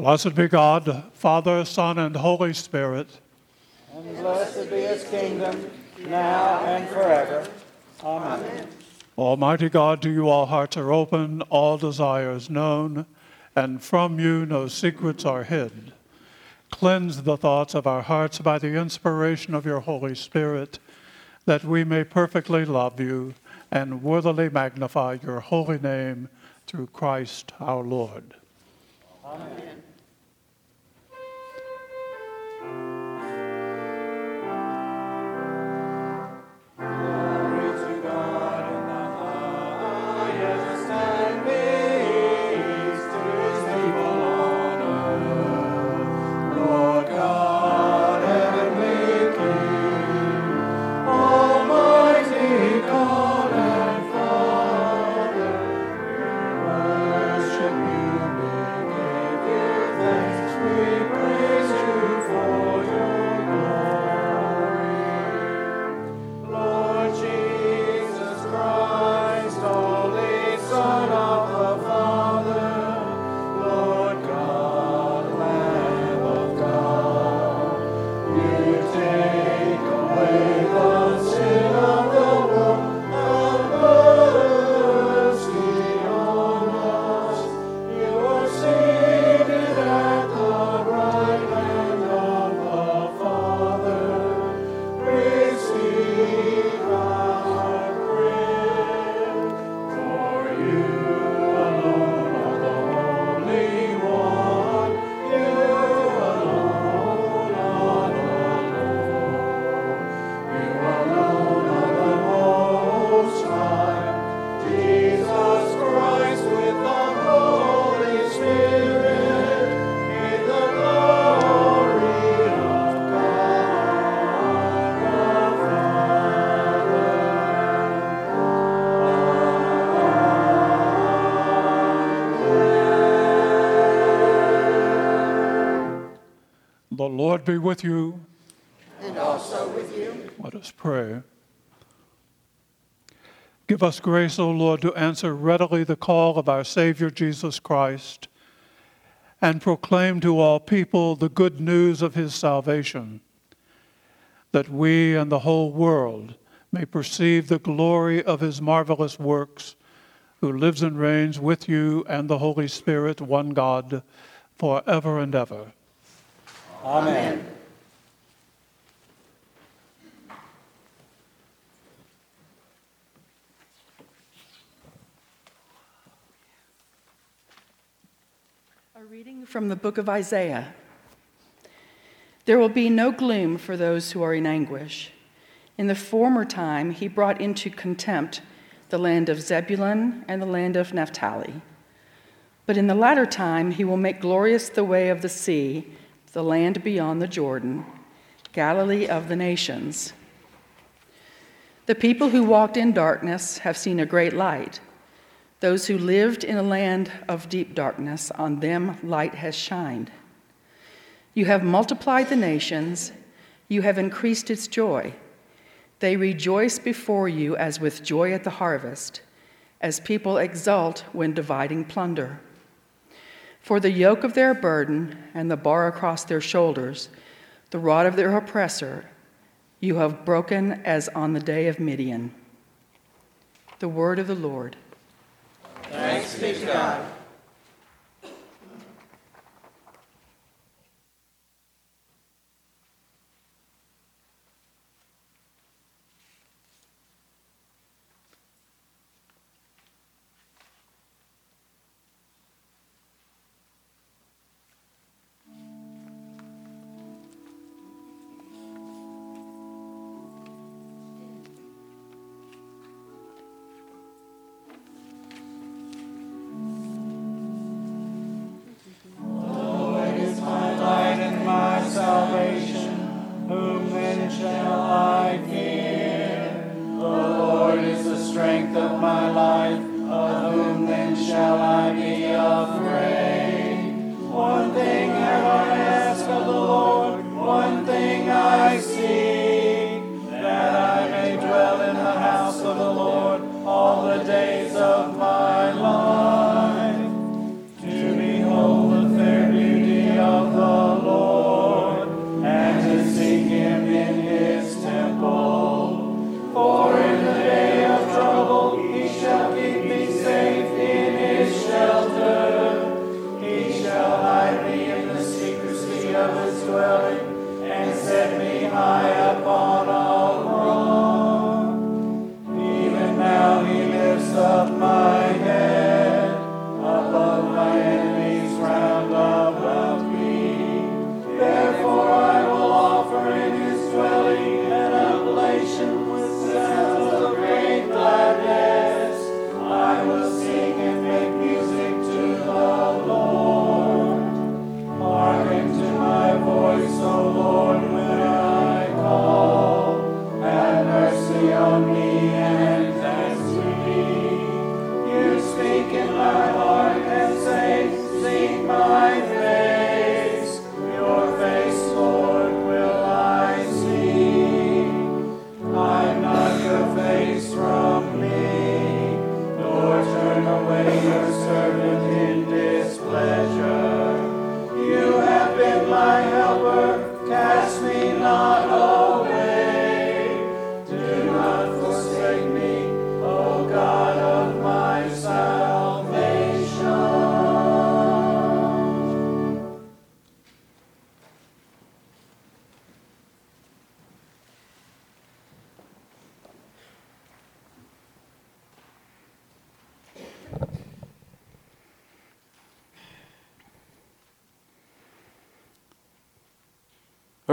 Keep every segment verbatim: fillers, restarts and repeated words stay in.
Blessed be God, Father, Son, and Holy Spirit. And blessed be his kingdom, now and forever. Amen. Almighty God, to you all hearts are open, all desires known, and from you no secrets are hid. Cleanse the thoughts of our hearts by the inspiration of your Holy Spirit, that we may perfectly love you and worthily magnify your holy name through Christ our Lord. Amen. The Lord be with you. And also with you. Let us pray. Give us grace, O Lord, to answer readily the call of our Savior Jesus Christ and proclaim to all people the good news of his salvation, that we and the whole world may perceive the glory of his marvelous works, who lives and reigns with you and the Holy Spirit, one God, forever and ever. Amen. A reading from the book of Isaiah. There will be no gloom for those who are in anguish. In the former time, he brought into contempt the land of Zebulun and the land of Naphtali. But in the latter time, he will make glorious the way of the sea, the land beyond the Jordan, Galilee of the nations. The people who walked in darkness have seen a great light. Those who lived in a land of deep darkness, on them light has shined. You have multiplied the nations, you have increased its joy. They rejoice before you as with joy at the harvest, as people exult when dividing plunder. For the yoke of their burden and the bar across their shoulders, the rod of their oppressor, you have broken as on the day of Midian. The word of the Lord. Thanks be to God. Days of my life, to behold the fair beauty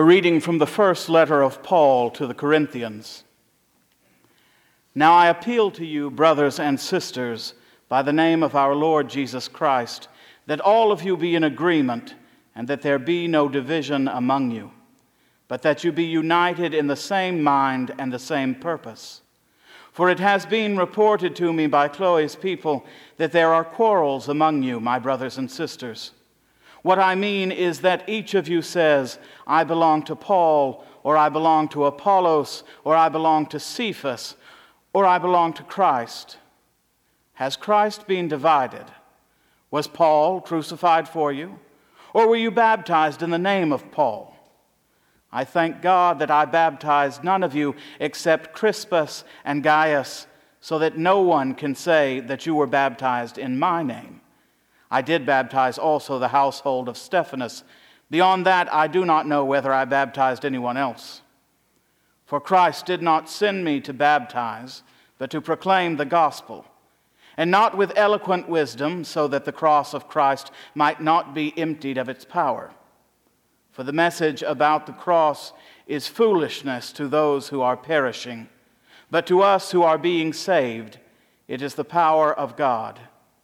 A reading from the first letter of Paul to the Corinthians. Now I appeal to you, brothers and sisters, by the name of our Lord Jesus Christ, that all of you be in agreement, and that there be no division among you, but that you be united in the same mind and the same purpose. For it has been reported to me by Chloe's people that there are quarrels among you, my brothers and sisters. What I mean is that each of you says, I belong to Paul, or I belong to Apollos, or I belong to Cephas, or I belong to Christ. Has Christ been divided? Was Paul crucified for you? Or were you baptized in the name of Paul? I thank God that I baptized none of you except Crispus and Gaius, so that no one can say that you were baptized in my name. I did baptize also the household of Stephanas. Beyond that, I do not know whether I baptized anyone else. For Christ did not send me to baptize, but to proclaim the gospel, and not with eloquent wisdom, so that the cross of Christ might not be emptied of its power. For the message about the cross is foolishness to those who are perishing, but to us who are being saved, it is the power of God.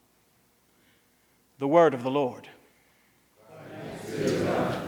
The word of the Lord. Thanks be to God.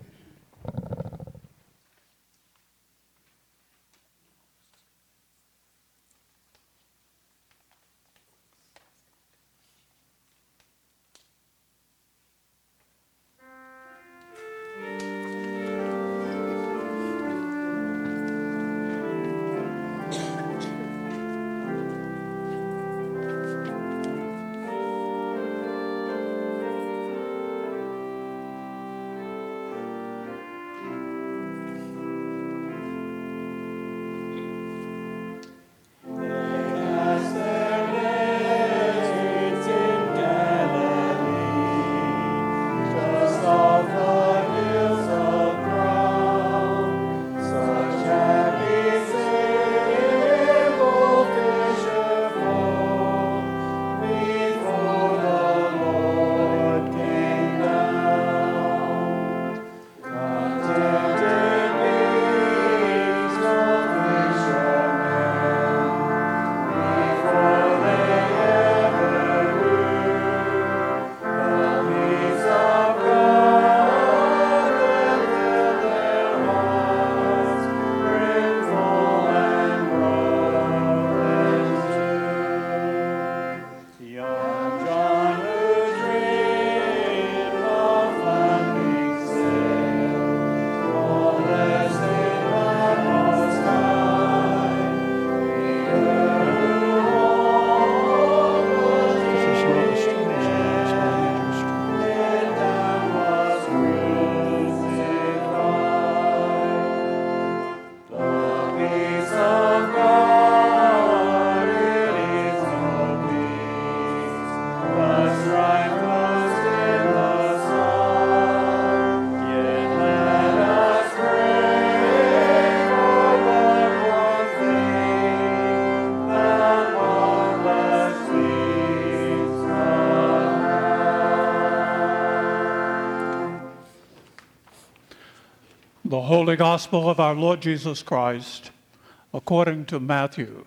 The Holy Gospel of our Lord Jesus Christ, according to Matthew.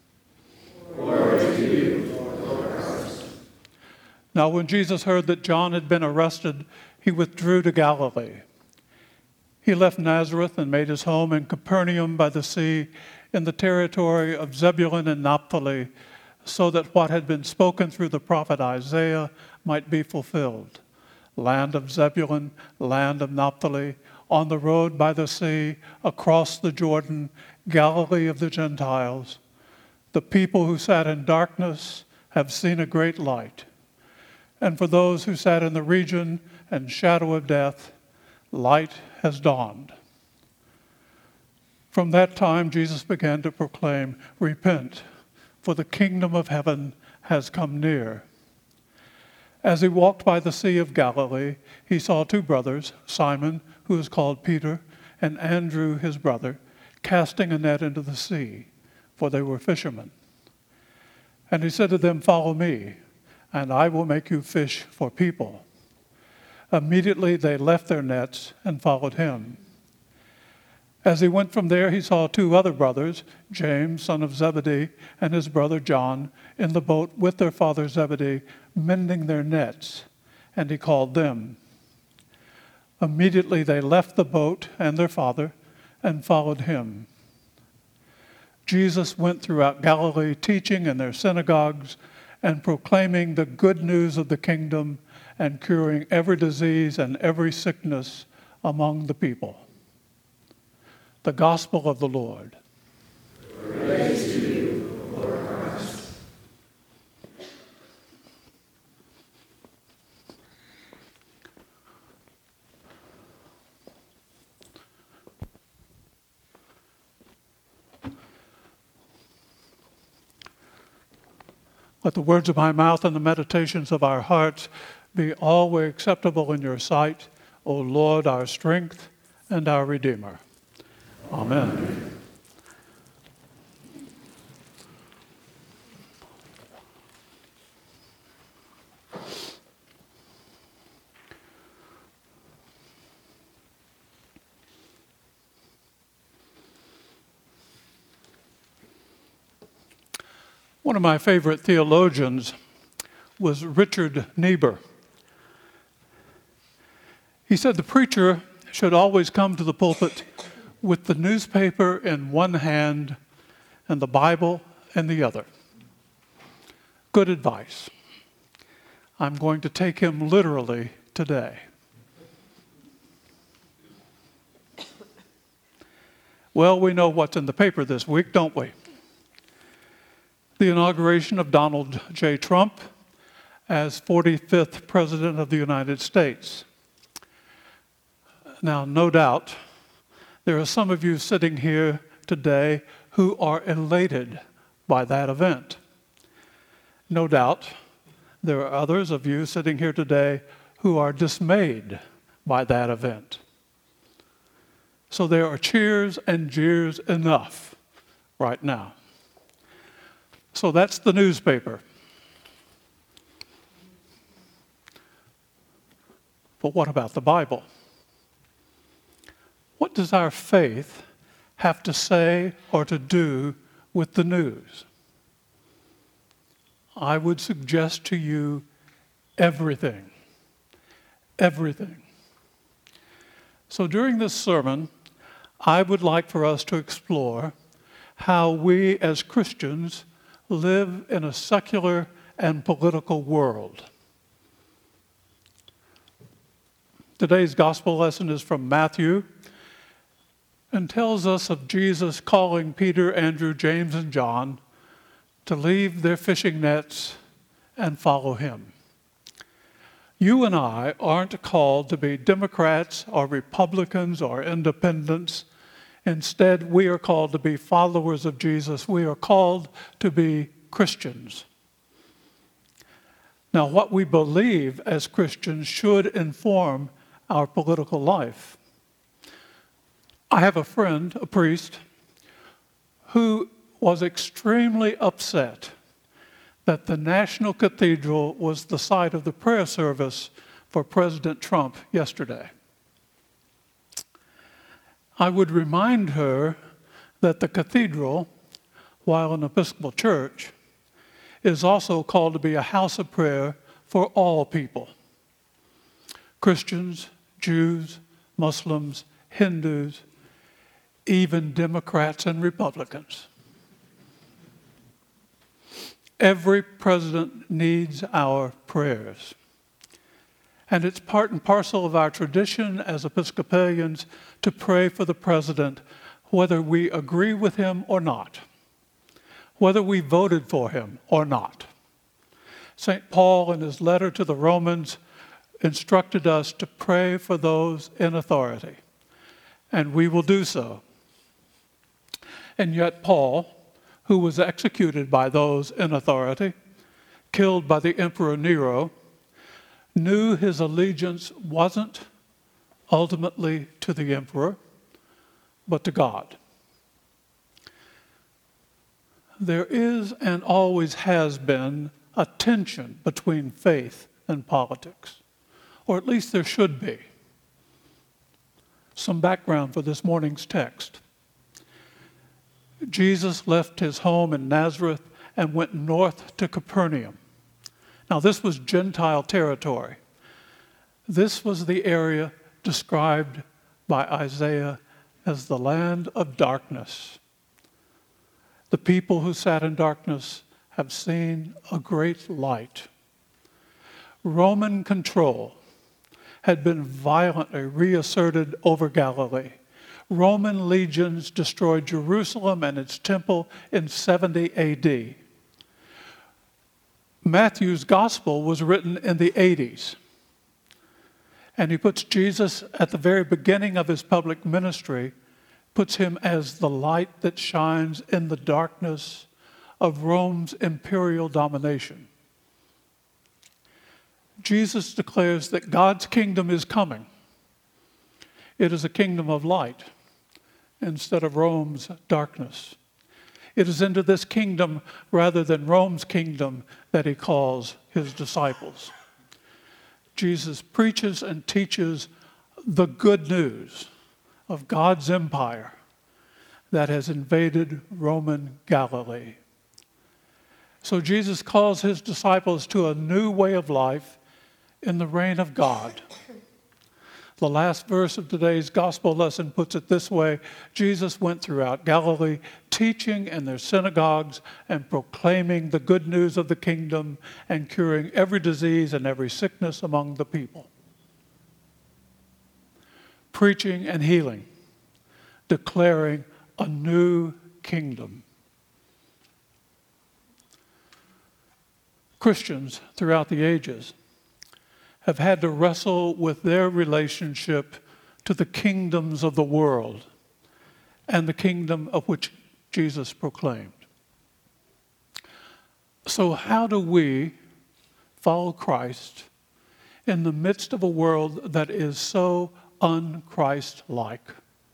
Glory to you, Lord Christ. Now when Jesus heard that John had been arrested, he withdrew to Galilee. He left Nazareth and made his home in Capernaum by the sea, in the territory of Zebulun and Naphtali, so that what had been spoken through the prophet Isaiah might be fulfilled. Land of Zebulun, land of Naphtali, on the road by the sea, across the Jordan, Galilee of the Gentiles. The people who sat in darkness have seen a great light. And for those who sat in the region and shadow of death, light has dawned. From that time, Jesus began to proclaim, "Repent, for the kingdom of heaven has come near." As he walked by the Sea of Galilee, he saw two brothers, Simon, who is called Peter, and Andrew, his brother, casting a net into the sea, for they were fishermen. And he said to them, "Follow me, and I will make you fish for people." Immediately they left their nets and followed him. As he went from there, he saw two other brothers, James, son of Zebedee, and his brother John, in the boat with their father Zebedee, mending their nets, and he called them. Immediately they left the boat and their father and followed him. Jesus went throughout Galilee, teaching in their synagogues and proclaiming the good news of the kingdom and curing every disease and every sickness among the people. The gospel of the Lord. Praise to you, Lord Christ. Let the words of my mouth and the meditations of our hearts be always acceptable in your sight, O Lord, our strength and our Redeemer. Amen. One of my favorite theologians was Richard Niebuhr. He said the preacher should always come to the pulpit with the newspaper in one hand and the Bible in the other. Good advice. I'm going to take him literally today. Well, we know what's in the paper this week, don't we? The inauguration of Donald J. Trump as forty-fifth President of the United States. Now, no doubt, there are some of you sitting here today who are elated by that event. No doubt, there are others of you sitting here today who are dismayed by that event. So there are cheers and jeers enough right now. So that's the newspaper. But what about the Bible? What does our faith have to say or to do with the news? I would suggest to you everything. Everything. So during this sermon, I would like for us to explore how we as Christians live in a secular and political world. Today's gospel lesson is from Matthew and tells us of Jesus calling Peter, Andrew, James, and John to leave their fishing nets and follow him. You and I aren't called to be Democrats or Republicans or independents. Instead, we are called to be followers of Jesus. We are called to be Christians. Now, what we believe as Christians should inform our political life. I have a friend, a priest, who was extremely upset that the National Cathedral was the site of the prayer service for President Trump yesterday. I would remind her that the cathedral, while an Episcopal church, is also called to be a house of prayer for all people. Christians, Jews, Muslims, Hindus, even Democrats and Republicans. Every president needs our prayers. And it's part and parcel of our tradition as Episcopalians to pray for the president, whether we agree with him or not, whether we voted for him or not. Saint Paul, in his letter to the Romans, instructed us to pray for those in authority, and we will do so. And yet Paul, who was executed by those in authority, killed by the Emperor Nero, knew his allegiance wasn't ultimately to the emperor, but to God. There is and always has been a tension between faith and politics, or at least there should be. Some background for this morning's text. Jesus left his home in Nazareth and went north to Capernaum. Now, this was Gentile territory. This was the area described by Isaiah as the land of darkness. The people who sat in darkness have seen a great light. Roman control had been violently reasserted over Galilee. Roman legions destroyed Jerusalem and its temple in seventy A D. Matthew's gospel was written in the eighties. And he puts Jesus at the very beginning of his public ministry, puts him as the light that shines in the darkness of Rome's imperial domination. Jesus declares that God's kingdom is coming. It is a kingdom of light instead of Rome's darkness. It is into this kingdom rather than Rome's kingdom that he calls his disciples. Jesus preaches and teaches the good news of God's empire that has invaded Roman Galilee. So Jesus calls his disciples to a new way of life in the reign of God. The last verse of today's gospel lesson puts it this way: Jesus went throughout Galilee, teaching in their synagogues and proclaiming the good news of the kingdom and curing every disease and every sickness among the people. Preaching and healing, declaring a new kingdom. Christians throughout the ages have had to wrestle with their relationship to the kingdoms of the world and the kingdom of which Jesus proclaimed. So how do we follow Christ in the midst of a world that is so un-Christ-like?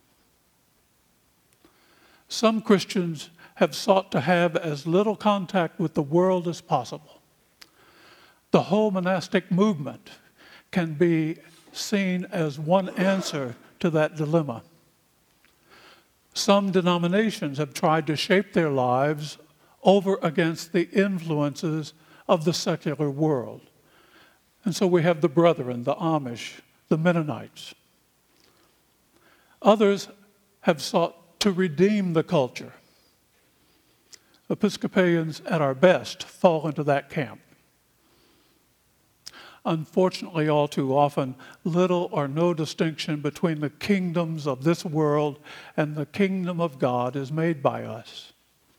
Some Christians have sought to have as little contact with the world as possible. The whole monastic movement can be seen as one answer to that dilemma. Some denominations have tried to shape their lives over against the influences of the secular world. And so we have the Brethren, the Amish, the Mennonites. Others have sought to redeem the culture. Episcopalians, at our best, fall into that camp. Unfortunately, all too often, little or no distinction between the kingdoms of this world and the kingdom of God is made by us.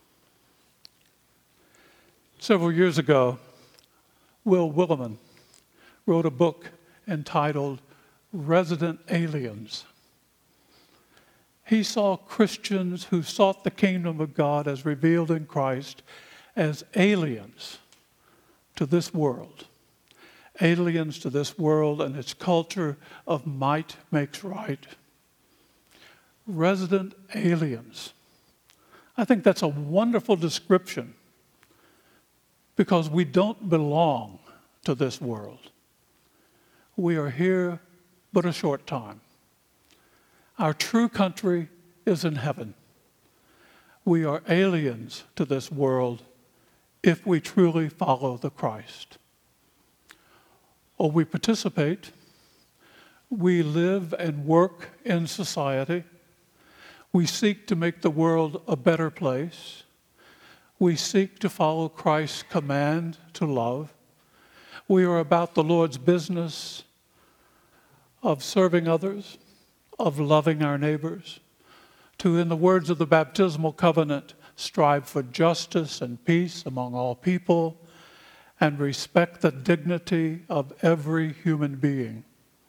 Several years ago, Will Willimon wrote a book entitled Resident Aliens. He saw Christians who sought the kingdom of God as revealed in Christ as aliens to this world. Aliens to this world and its culture of might makes right. Resident aliens. I think that's a wonderful description because we don't belong to this world. We are here but a short time. Our true country is in heaven. We are aliens to this world if we truly follow the Christ. Or we participate, we live and work in society, we seek to make the world a better place, we seek to follow Christ's command to love, we are about the Lord's business of serving others, of loving our neighbors, to, in the words of the baptismal covenant, strive for justice and peace among all people, and respect the dignity of every human being.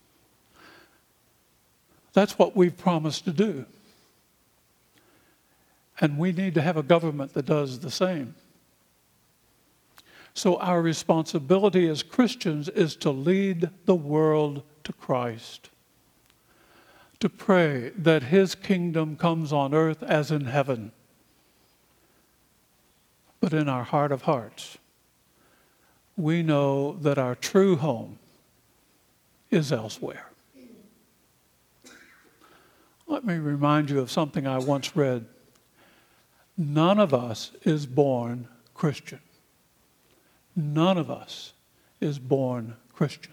That's what we've promised to do. And we need to have a government that does the same. So our responsibility as Christians is to lead the world to Christ, to pray that his kingdom comes on earth as in heaven, but in our heart of hearts, we know that our true home is elsewhere. Let me remind you of something I once read. None of us is born Christian. None of us is born Christian.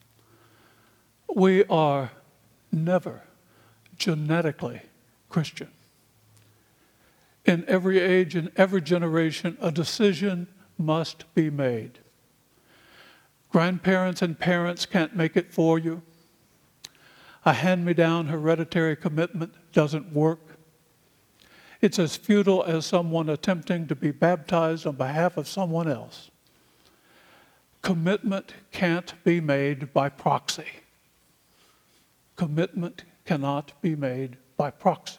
We are never genetically Christian. In every age, in every generation, a decision must be made. Grandparents and parents can't make it for you. A hand-me-down hereditary commitment doesn't work. It's as futile as someone attempting to be baptized on behalf of someone else. Commitment can't be made by proxy. Commitment cannot be made by proxy.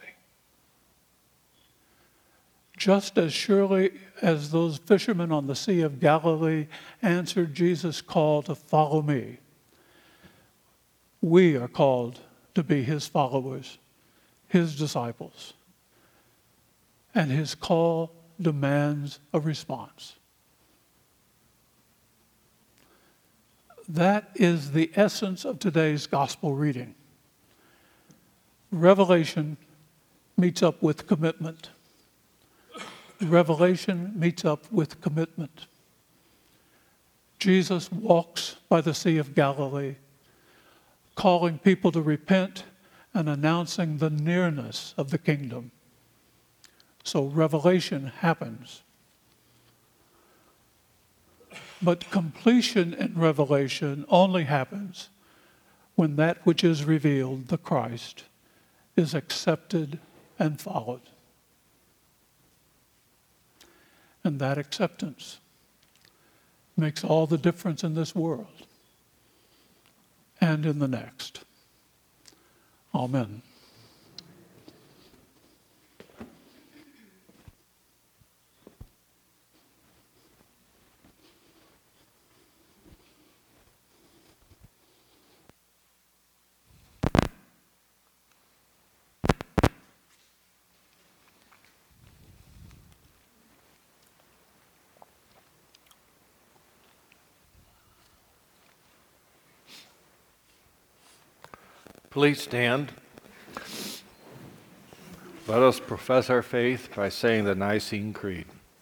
Just as surely as those fishermen on the Sea of Galilee answered Jesus' call to follow me, we are called to be his followers, his disciples. And his call demands a response. That is the essence of today's gospel reading. Revelation meets up with commitment. Revelation meets up with commitment. Jesus walks by the Sea of Galilee, calling people to repent and announcing the nearness of the kingdom. So revelation happens. But completion in revelation only happens when that which is revealed, the Christ, is accepted and followed. And that acceptance makes all the difference in this world and in the next. Amen. Please stand. Let us profess our faith by saying the Nicene Creed.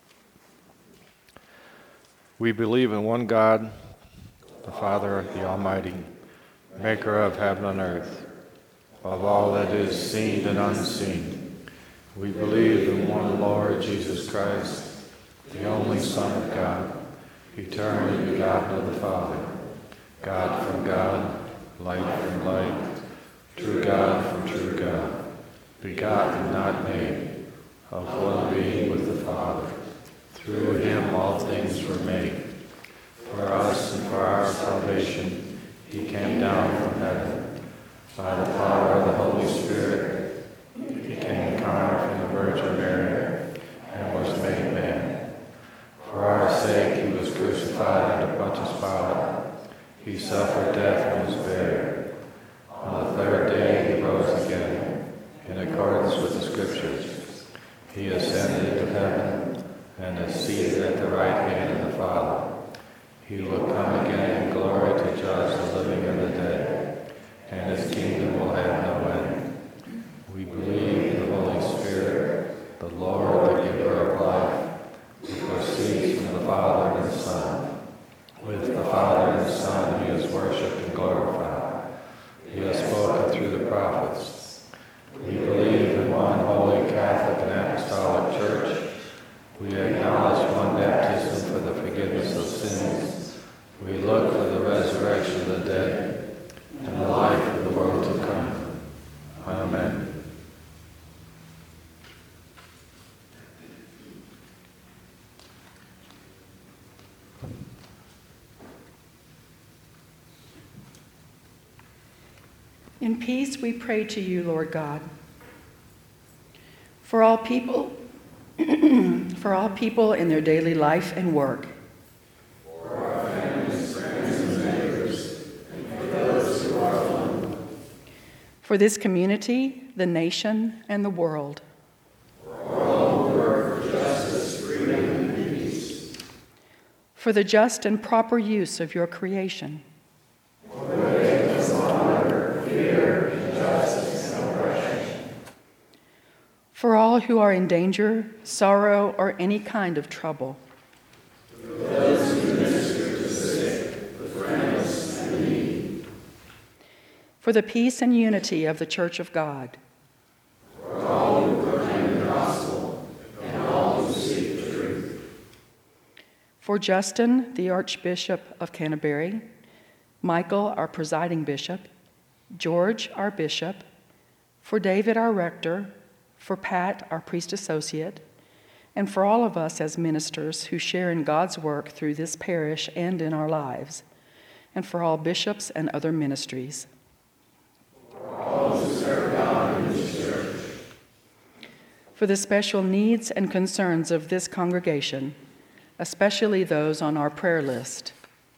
We believe in one God, the Father, the Almighty, maker of heaven and earth, of all that is seen and unseen. We believe in one Lord Jesus Christ, the only Son of God, eternally begotten of the Father, God from God, light from light, true God from true God, begotten, not made, of one being with the Father. Through him all things were made. For us and for our salvation, he came down from heaven. By the power of the Holy Spirit, he became incarnate from the Virgin Mary and was made man. For our sake, he was crucified under Pontius Pilate. He suffered death and was buried. On the third day he rose again, in accordance with the Scriptures. He ascended into heaven and is seated at the right hand of the Father. He will come again in glory to judge the living and the dead, and his kingdom will have no end. We believe in the Holy Spirit, the Lord, the giver of life, who proceeds from the Father and the Son. With the Father and the Son he is worshipped and glorified. He has spoken through the prophets. We believe in one holy Catholic and Apostolic Church. We acknowledge one baptism for the forgiveness of sins. We look for the resurrection of the dead and the life of the world to come. Amen. In peace we pray to you, Lord God. For all people, for all people in their daily life and work. For our families, friends, and neighbors, and for those who are alone. For this community, the nation, and the world. For all who work for justice, freedom, and peace. For the just and proper use of your creation. For the victims of honor, fear, injustice, and oppression. who are in danger, sorrow, or any kind of trouble. For those who minister to the sick, the friendless, and the needy. For the peace and unity of the Church of God. For all who proclaim the gospel, and all who seek the truth. For Justin, the Archbishop of Canterbury, Michael, our presiding bishop, George, our bishop, for David, our rector, for Pat, our priest associate, and for all of us as ministers who share in God's work through this parish and in our lives, and for all bishops and other ministries. For all who serve God in His church. For the special needs and concerns of this congregation, especially those on our prayer list.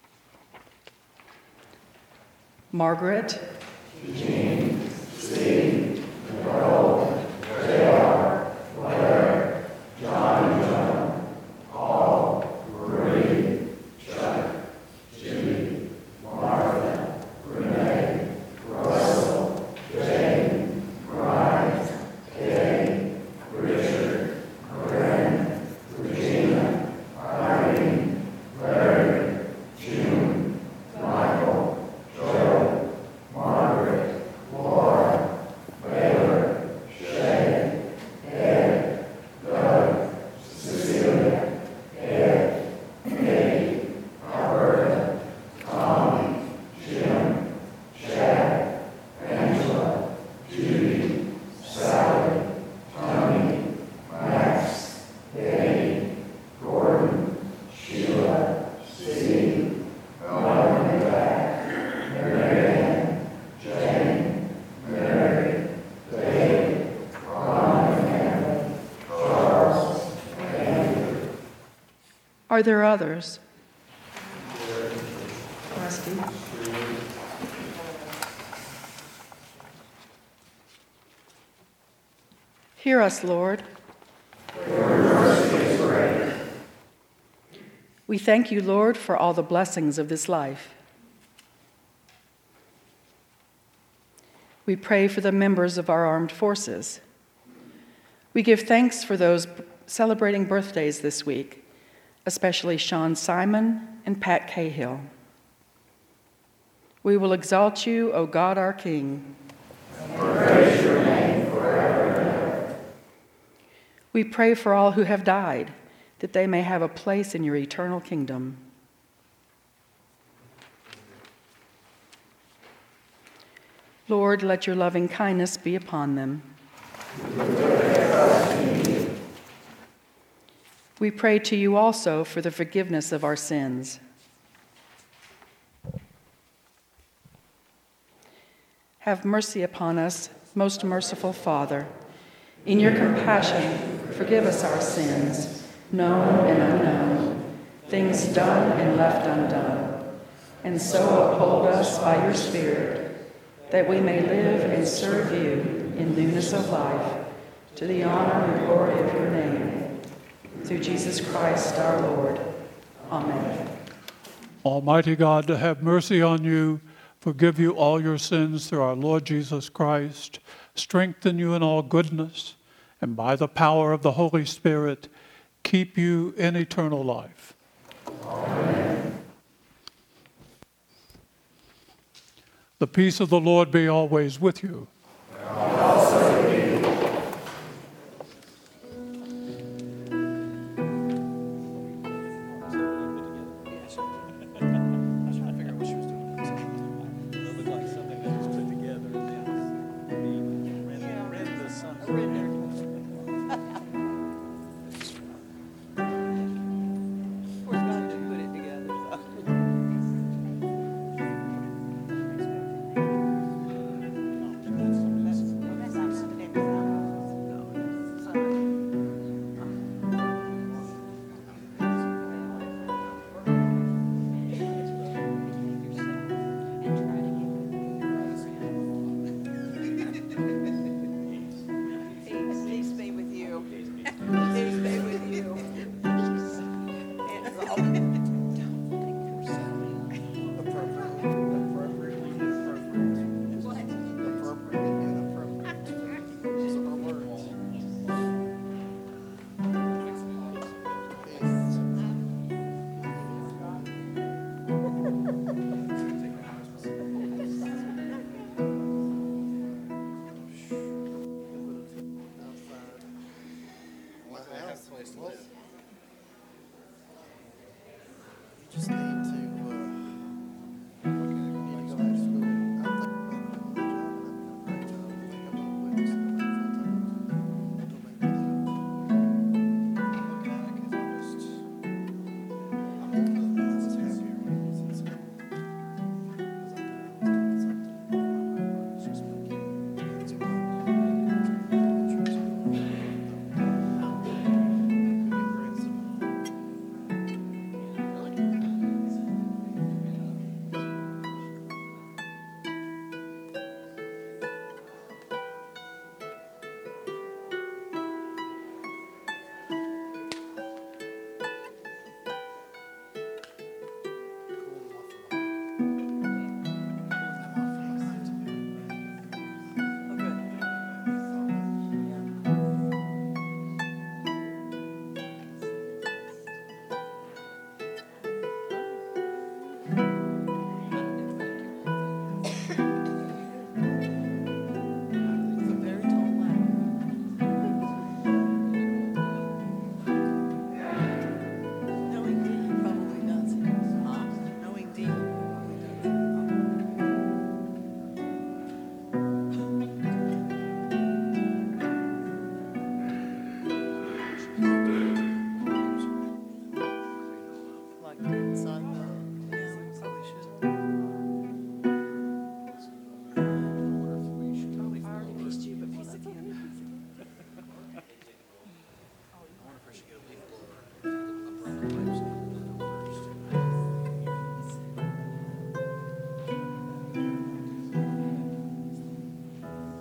Margaret, Eugene, Steve, Nicole, J R, Blair, John and John, Paul, Marie, Chuck, Jimmy, Martha, Renee, Russell, Jane, Brian, Kay, Richard, Glenn, Regina, Irene, Larry, June, Michael, Joe, Margaret, Laura, Baylor, Shay, Ed, Doug, Cecilia, Ed, Katie, Alberta, Tommy, Jim, Chad, Angela, Judy, Sally, Tony, Max, Eddie, Gordon, Sheila, Steve, Melanie Back, Marianne, Jane, Mary, Dave, Ron and family, Charles, Andrew. are there others? Rusty. Hear us, Lord. We thank you, Lord, for all the blessings of this life. We pray for the members of our armed forces. We give thanks for those celebrating birthdays this week, especially Sean Simon and Pat Cahill. We will exalt you, O God, our King. Praise your name forever and ever. We pray for all who have died, that they may have a place in your eternal kingdom. Lord, let your loving kindness be upon them. We pray to you also for the forgiveness of our sins. Have mercy upon us, most merciful Father. In your compassion, forgive us our sins, known and unknown, things done and left undone, and so uphold us by your Spirit, that we may live and serve you in newness of life, to the honor and glory of your name. Through Jesus Christ our Lord. Amen. Almighty God, to have mercy on you, forgive you all your sins through our Lord Jesus Christ, strengthen you in all goodness, and by the power of the Holy Spirit, keep you in eternal life. Amen. The peace of the Lord be always with you. And also with you.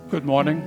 Good morning.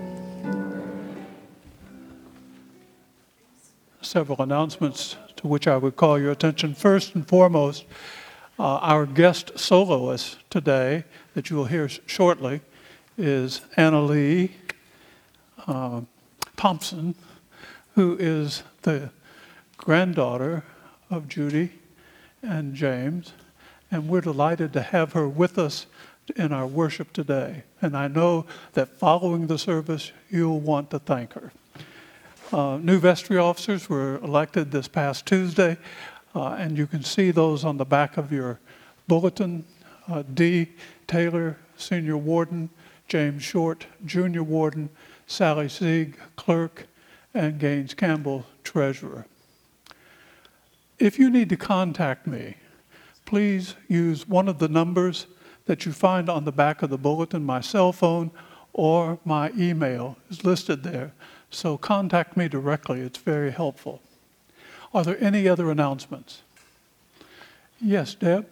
Several announcements to which I would call your attention. First and foremost, uh, our guest soloist today that you will hear sh- shortly is Anna Lee uh, Thompson, who is the granddaughter of Judy and James, and we're delighted to have her with us in our worship today. And I know that following the service, you'll want to thank her. Uh, new vestry officers were elected this past Tuesday, uh, and you can see those on the back of your bulletin. Uh, D. Taylor, Senior Warden, James Short, Junior Warden, Sally Sieg, Clerk, and Gaines Campbell, Treasurer. If you need to contact me, please use one of the numbers that you find on the back of the bulletin. My cell phone or my email is listed there. So contact me directly. It's very helpful. Are there any other announcements? Yes, Deb?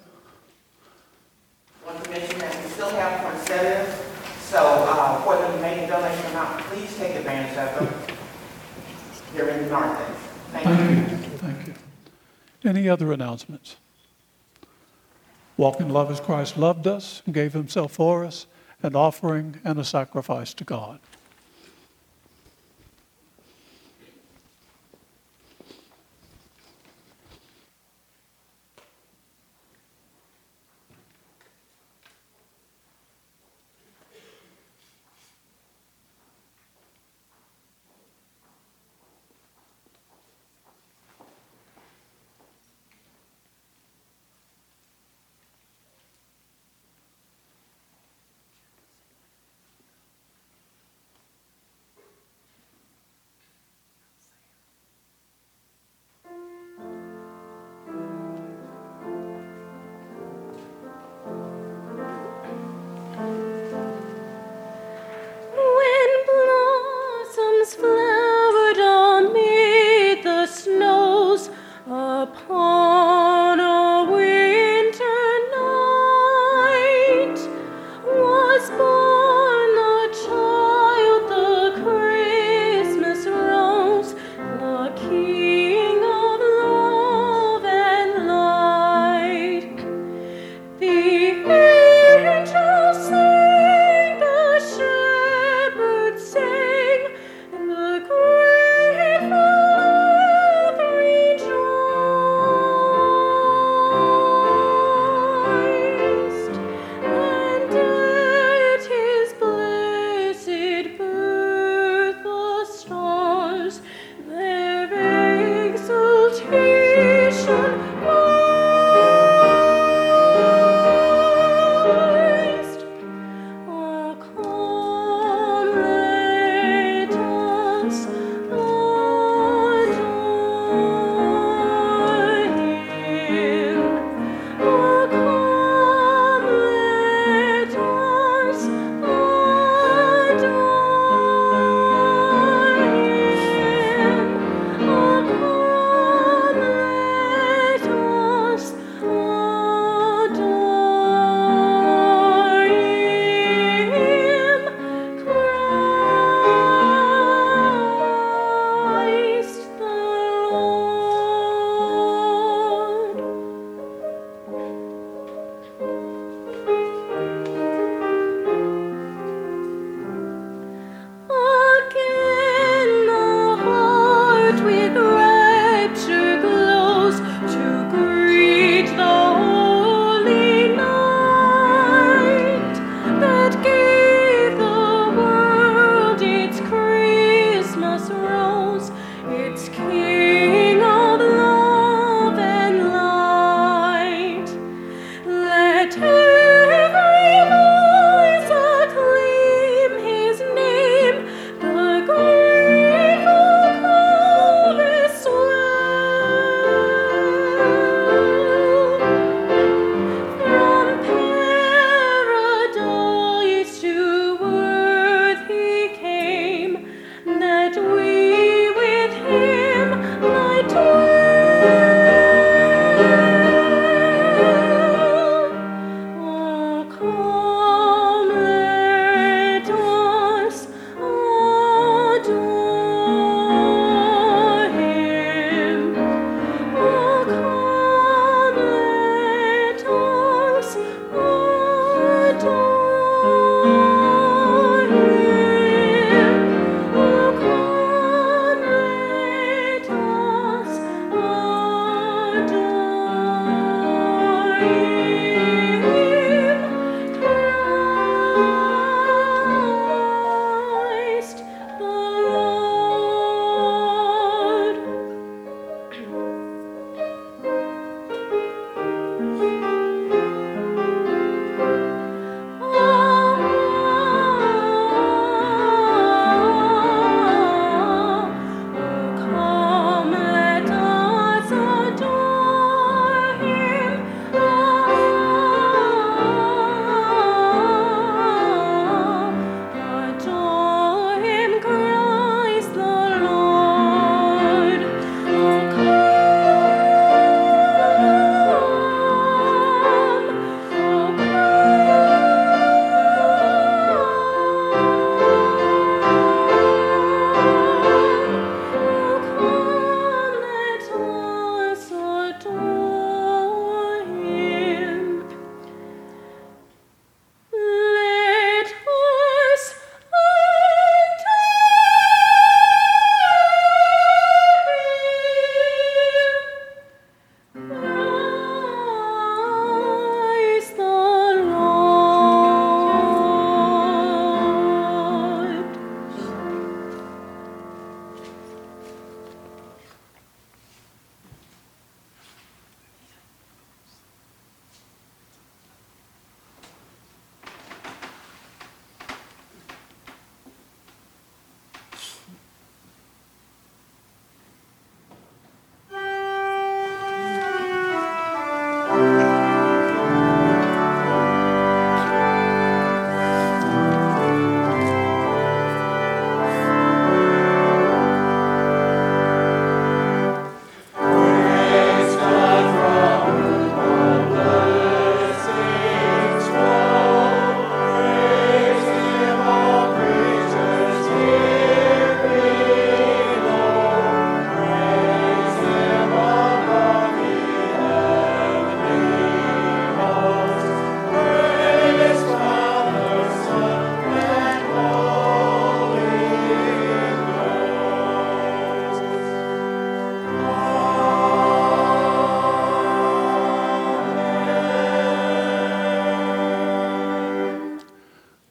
I want to mention that we still have poinsettias, so uh, whether you make a donation or not, please take advantage of them. They're in the narthex. Thank, Thank you. you. Thank you. Any other announcements? Walk in love as Christ loved us and gave himself for us, an offering and a sacrifice to God.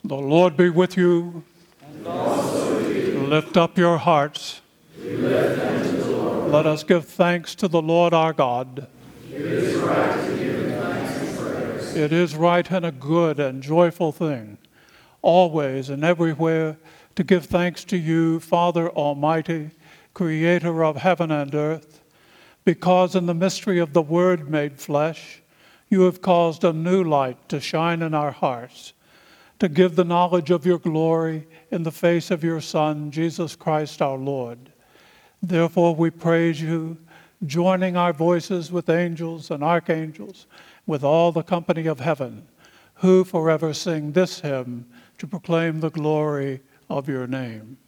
The Lord be with you. And also with you. Lift up your hearts. We lift them to the Lord. Let us give thanks to the Lord our God. It is right to give him thanks and praise. It is right and a good and joyful thing, always and everywhere, to give thanks to you, Father Almighty, Creator of heaven and earth, because in the mystery of the Word made flesh, you have caused a new light to shine in our hearts, to give the knowledge of your glory in the face of your Son, Jesus Christ our Lord. Therefore we praise you, joining our voices with angels and archangels, with all the company of heaven, who forever sing this hymn to proclaim the glory of your name.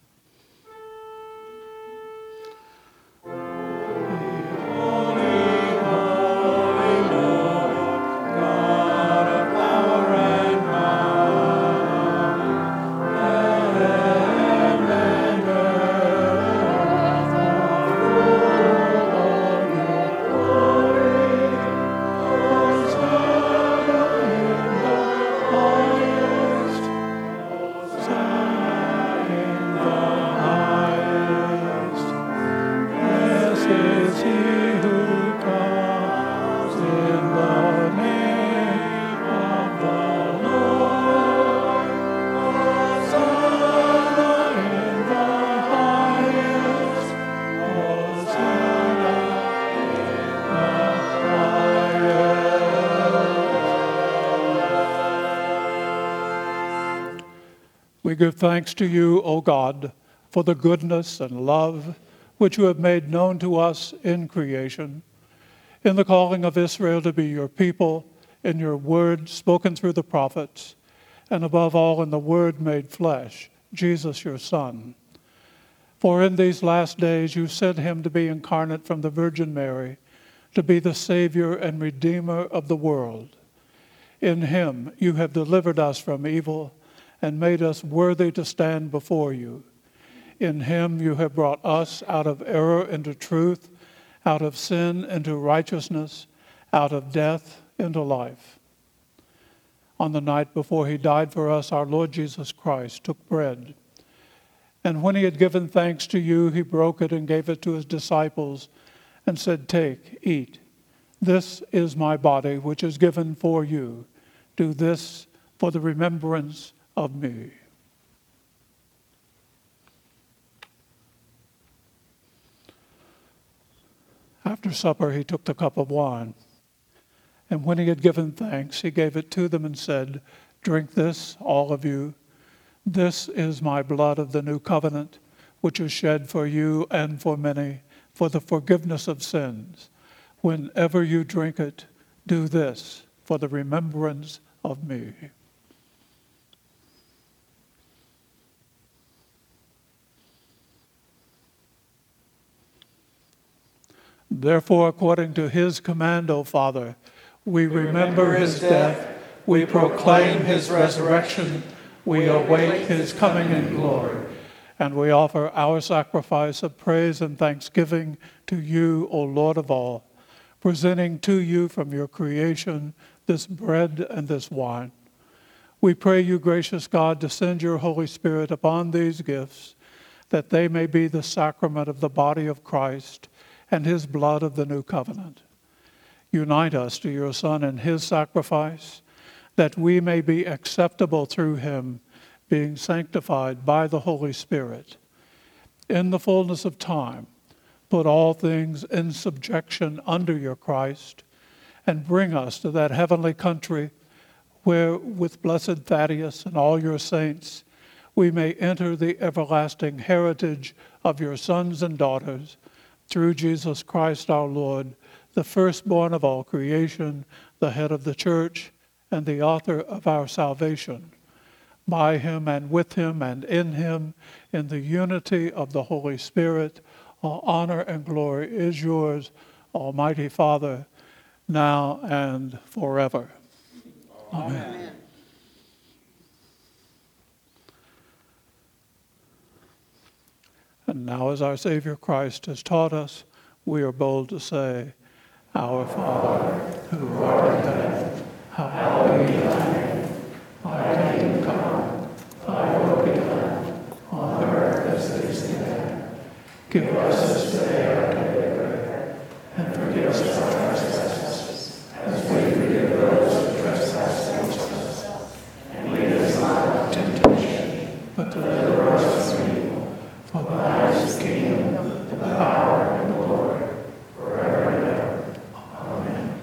We give thanks to you, O God, for the goodness and love which you have made known to us in creation, in the calling of Israel to be your people, in your word spoken through the prophets, and above all in the word made flesh, Jesus your Son. For in these last days you sent him to be incarnate from the Virgin Mary, to be the Savior and Redeemer of the world. In him you have delivered us from evil, and made us worthy to stand before you. In him you have brought us out of error into truth, out of sin into righteousness, out of death into life. On the night before he died for us, our Lord Jesus Christ took bread. And when he had given thanks to you, he broke it and gave it to his disciples and said, "Take, eat. This is my body, which is given for you. Do this for the remembrance of me." After supper, he took the cup of wine, and when he had given thanks, he gave it to them and said, "Drink this, all of you. This is my blood of the new covenant, which is shed for you and for many for the forgiveness of sins. Whenever you drink it, do this for the remembrance of me." Therefore, according to his command, O Father, we remember his death, we proclaim his resurrection, we await his coming in glory, and we offer our sacrifice of praise and thanksgiving to you, O Lord of all, presenting to you from your creation this bread and this wine. We pray you, gracious God, to send your Holy Spirit upon these gifts, that they may be the sacrament of the body of Christ and his blood of the new covenant. Unite us to your Son and his sacrifice, that we may be acceptable through him, being sanctified by the Holy Spirit. In the fullness of time, put all things in subjection under your Christ, and bring us to that heavenly country where, with blessed Thaddeus and all your saints, we may enter the everlasting heritage of your sons and daughters, through Jesus Christ our Lord, the firstborn of all creation, the head of the church, and the author of our salvation. By him and with him and in him, in the unity of the Holy Spirit, all honor and glory is yours, Almighty Father, now and forever. Amen. Amen. And now, as our Savior Christ has taught us, we are bold to say, Our Father, who art in heaven, hallowed be thy name. Thy kingdom come, to the righteous people. For thine is the kingdom, the power, and the glory, forever and ever. Amen.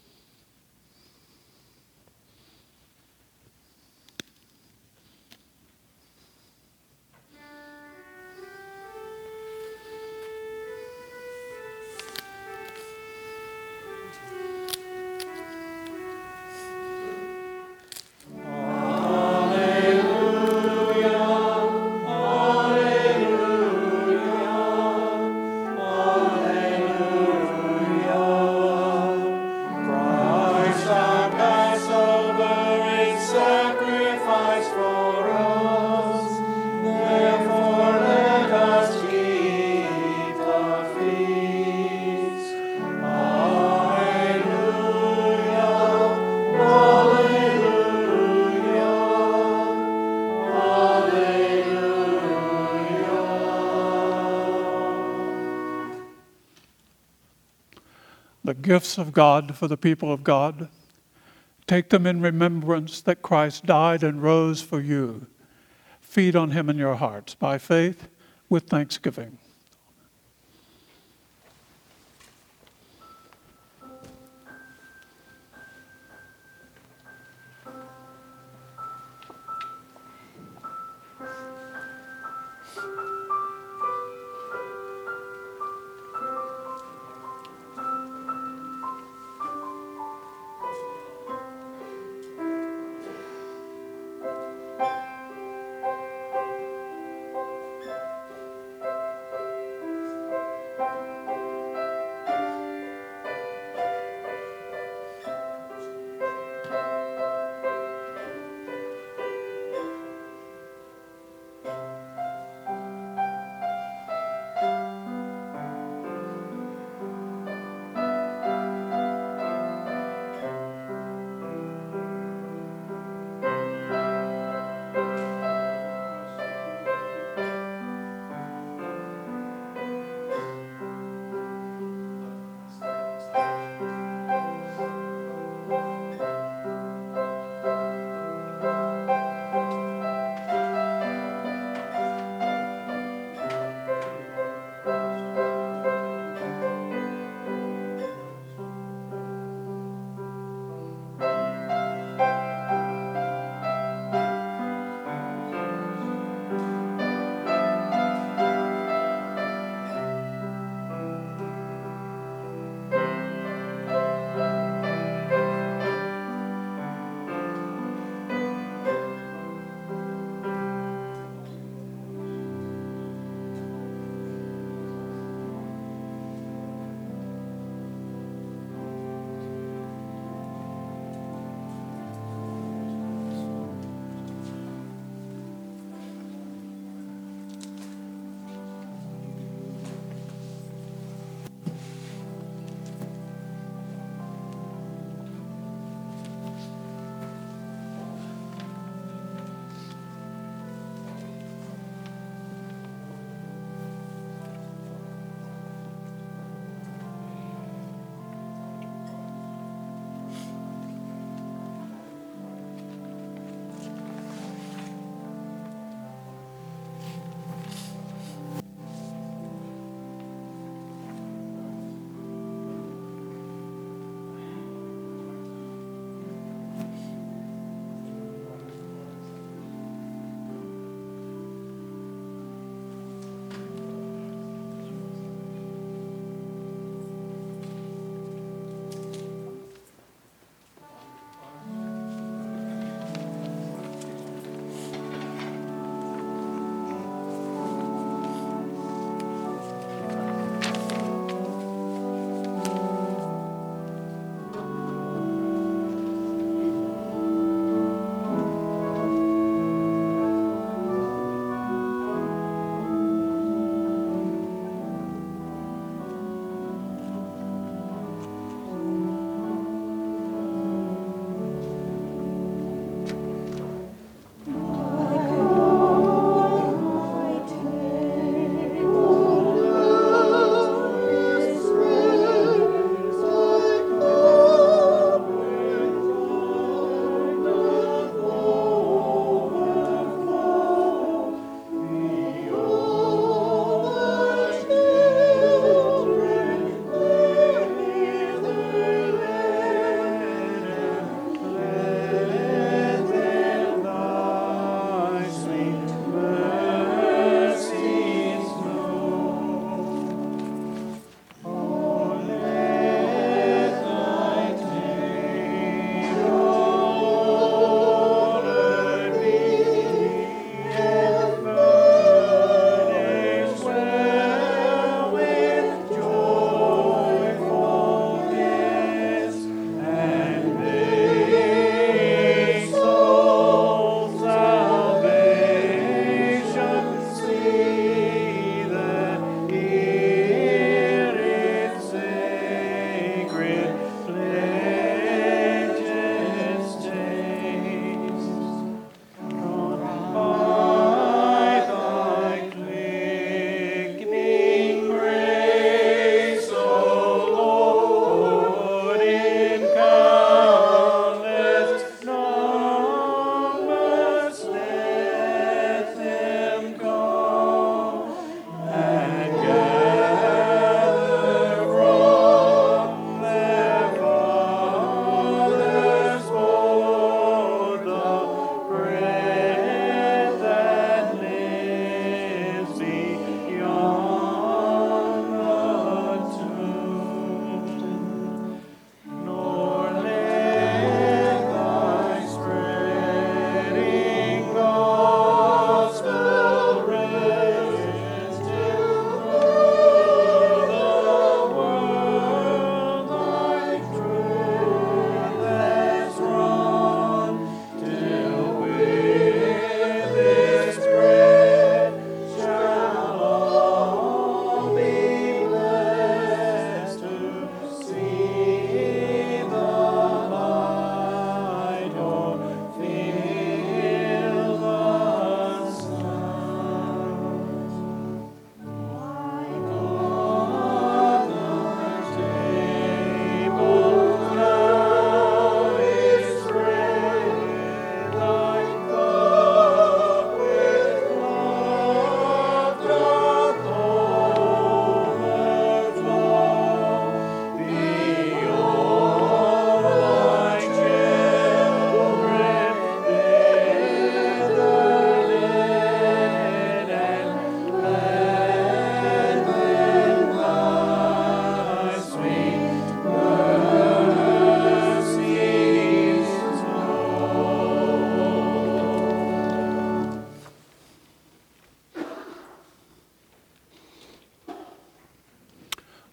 Christ our Passover is sacrificed for us. Therefore let us keep the feast. Alleluia, alleluia, alleluia. The gifts of God for the people of God. Take them in remembrance that Christ died and rose for you. Feed on him in your hearts by faith with thanksgiving.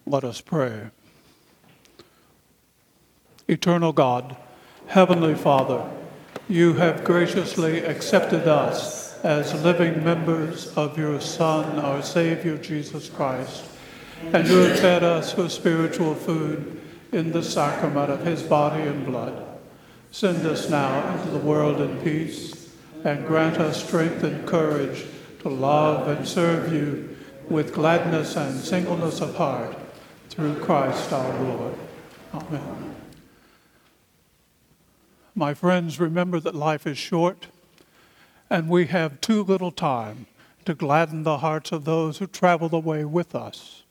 Let us pray. Eternal God, Heavenly Father, you have graciously accepted us as living members of your Son, our Savior, Jesus Christ, and you have fed us with spiritual food in the sacrament of his body and blood. Send us now into the world in peace, and grant us strength and courage to love and serve you with gladness and singleness of heart, through Christ our Lord. Amen. My friends, remember that life is short, and we have too little time to gladden the hearts of those who travel the way with us.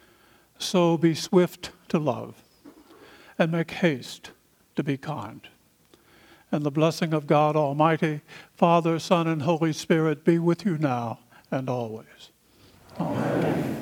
So be swift to love, and make haste to be kind. And the blessing of God Almighty, Father, Son, and Holy Spirit be with you now and always. Amen.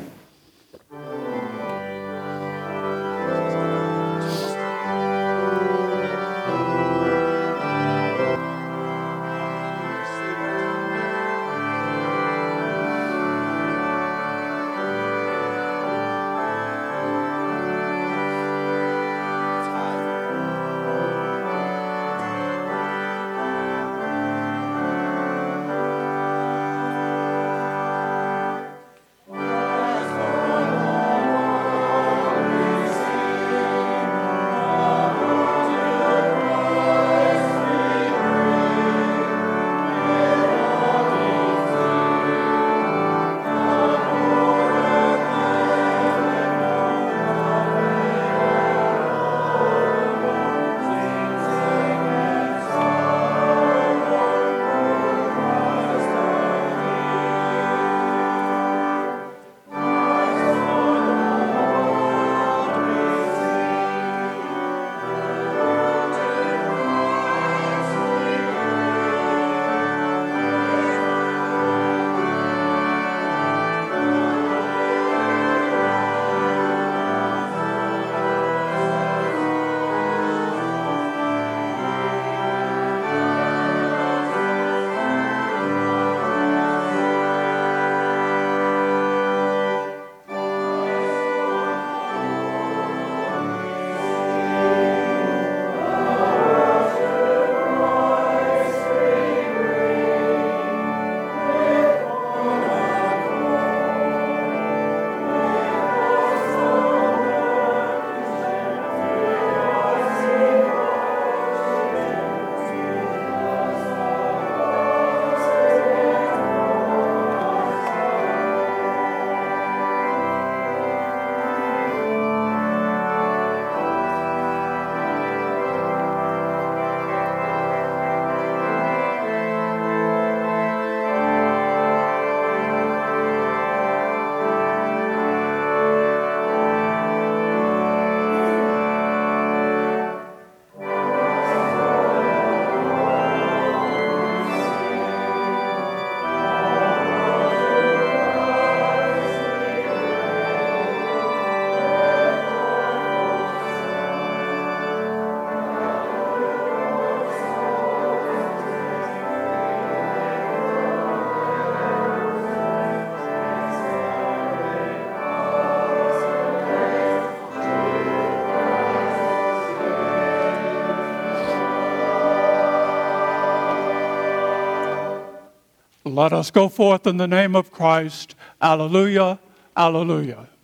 Let us go forth in the name of Christ. Alleluia, alleluia.